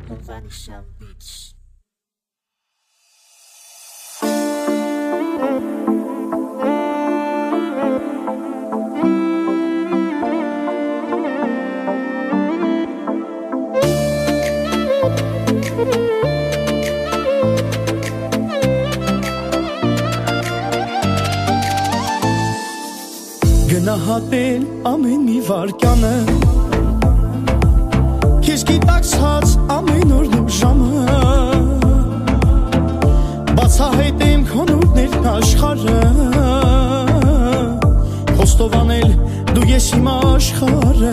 Vanisham Beach. Գնահատել ամեն մի վարկյանը Քեզ գիտակցած ամեն օրն ու ժամը Բացահայտեմ քոնուրներ աշխարհը Խոստովանել դու ես իմ աշխարհը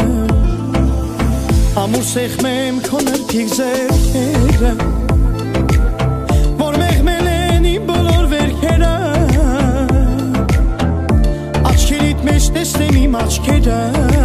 Ամուր սեղմեմ քո ներքիղ ձեռքերը Որ մեղմել են իմ բոլոր վերքերը Մեջ տեսնեմ իմ աչքերը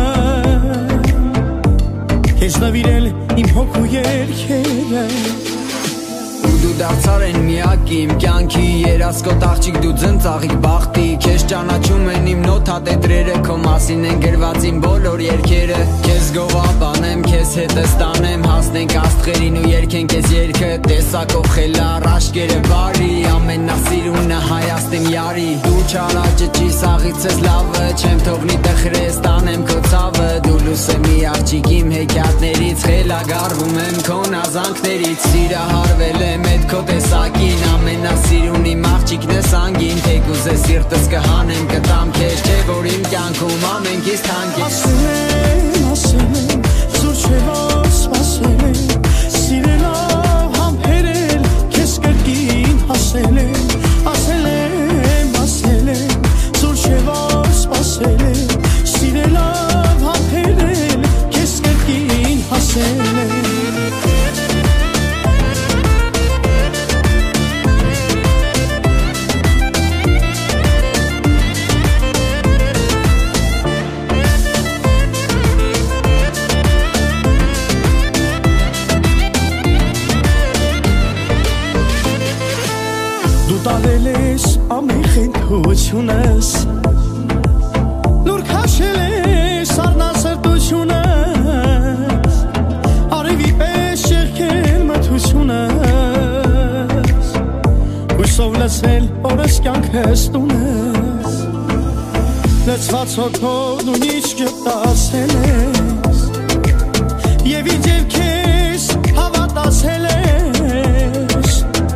Քեզ նվիրել իմ հոգու երգերը Դու դարձար են միակ իմ կյանքի երասկոտ աղջիկ դու ձնծաղիկ բախտի Քեզ ճանաչում են իմ նոթատետրերը Քո մասին են գրված իմ բոլոր երգերը Քեզ գովաբանեմ, քեզ հետս տանեմ Հասնենք աստղերին ու երգենք ես երգը Տեսակով խելար աշկերը բարի Ամենասիրունը հայաստ իմ յարի Դու չարաճճի սաղից ես լավը Չեմ թողնի տխրես տանեմ քո ցավը Դու լուսեմ մի աղջիկ իմ հեքիաթներից Խելագարվում եմ քո նազանքներից Սիրահարվել եմ Այդ քո տեսակին ամենասիրուն իմ աղջիկն ես անգին Թեկուզ է սիրտս կհանեմ կտամ քեզ Չէ որ իմ կյանքում ամենքից թանկ ես Ասել եմ, զուր չէ որ սպասել եմ Սիրելով համբերել քեզ կրկին հասել եմ զուր չէ որ սպասել եմ Սիրելով համբերել քեզ կրկին հասել եմ Տարել ես ամեն խենթությունս Լուր քաշել ես առնասրտությունս Արևի պես շեղքել մթությունս Հույսով լցնել օրս կյանքս տունս Լցված հոգով դու ինչ գտասել ես Եվ ինձ և քեզ հավատացել ես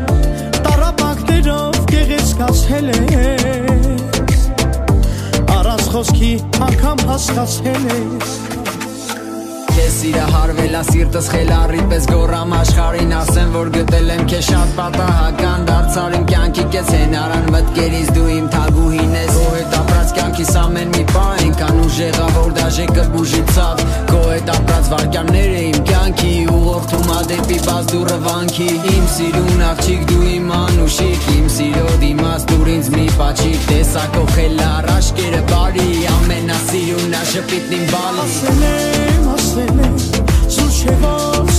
Գեղեցկացել ես Առանց խոսքի անգամ հասկացել ես Քեզ սիրահարվելա սիրտս խելառի պես գոռամ աշխարհին Ասեմ որ գտել եմ քեզ շատ պատահական Դարձար իմ կյանքի կես հենարան մտքերից դու իմ թագուհին ես Քո հետ ապրած կյանքիս ամեն մի պահ Այնքան ուժեղա որ դաժե կբուժի ցավ Քո հետ ապրած վարկյանները իմ կյանքի Ուղղորդում ա դեպի բաց դուռը վանքի Իմ սիրուն աղջիկ դու իմ անուշիկ Իմ սիրո դիմաց դուր ինձ մի պաչիկ Տեսակով խելառ աշկերը բարի Ամենասիրունն ա շպիտն իմ բալի Ասել եմ, զուր չէ որ